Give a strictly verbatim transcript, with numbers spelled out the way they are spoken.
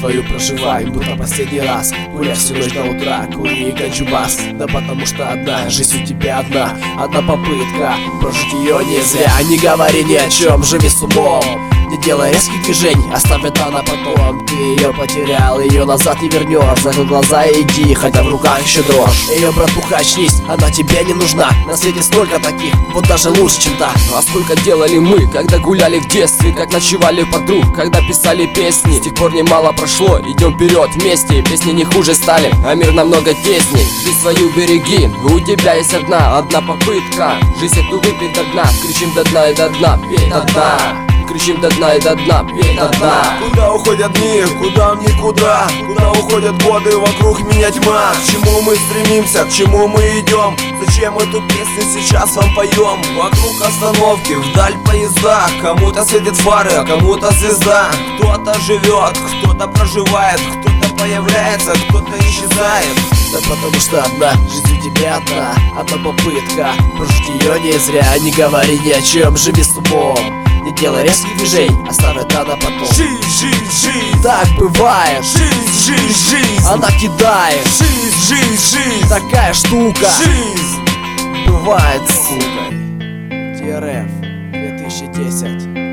свою проживай, будто последний раз. Гуляй всю ночь до утра, кури и кончубас. Да потому что одна жизнь у тебя одна, одна попытка прожить ее не зря. Не говори ни о чем, живи с умом, не делай резких движений, оставь это на потом. Ты ее потерял, ее назад не вернешь. Закрой глаза и иди, хотя в руках еще дрожь. Ее, братуха, очнись, она тебе не нужна. На свете столько таких, вот даже лучше, чем та. А сколько делали мы, когда гуляли в детстве, как ночевали подруг, когда писали песни. С тех пор немало прошло, идем вперед вместе. Песни не хуже стали, а мир намного тесней. Жизнь свою береги, у тебя есть одна, одна попытка. Жизнь эту выпей до дна, кричим до дна и до дна, пей до дна. Кричим до дна и до дна, пей до дна. Куда уходят дни, куда в никуда, куда уходят годы, вокруг меня тьма. К чему мы стремимся, к чему мы идем, зачем эту песню сейчас вам поем? Вокруг остановки, вдаль поезда, кому-то светит фары, а кому-то звезда. Кто-то живет, кто-то проживает, кто-то появляется, кто-то исчезает. Да потому что одна жизнь у тебя одна, одна попытка прожить ее не зря. Не говори ни о чем, живи с умом, не делай резких движений, оставь это на потом. Жизнь, жизнь, жизнь, Так бывает, жизнь, жизнь, жизнь, она кидает. жизнь, жизнь, жизнь, Такая штука жизнь. бывает, сука. ТРФ две тысячи десять.